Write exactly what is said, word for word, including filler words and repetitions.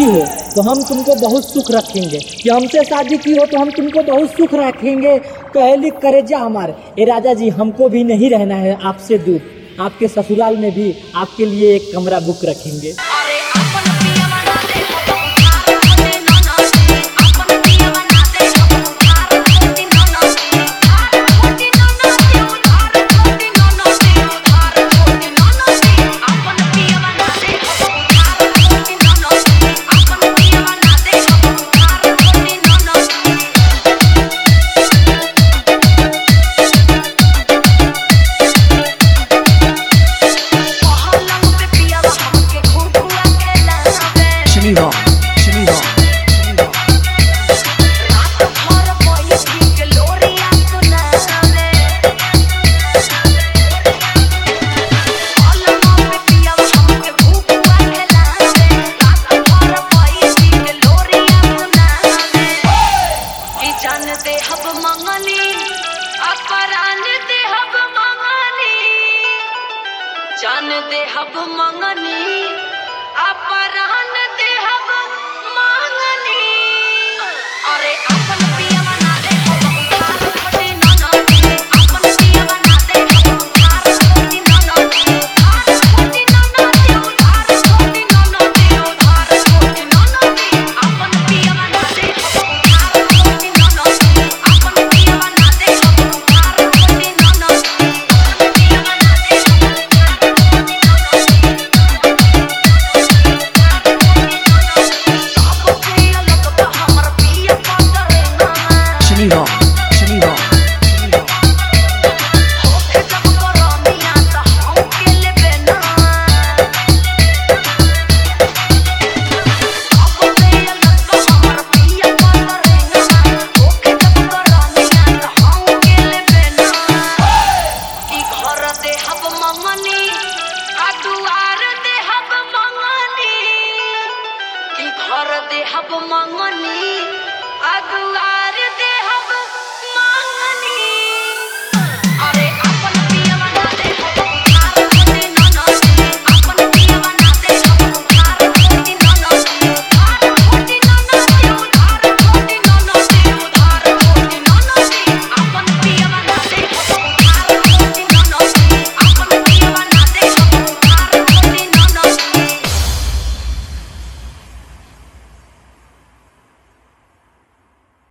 हो तो हम तुमको बहुत सुख रखेंगे, कि हमसे शादी की हो तो हम तुमको बहुत सुख रखेंगे। कहली करेजा हमारे, ए राजा जी हमको भी नहीं रहना है आपसे दूर, आपके ससुराल में भी आपके लिए एक कमरा बुक रखेंगे। जान दे हब मंगनी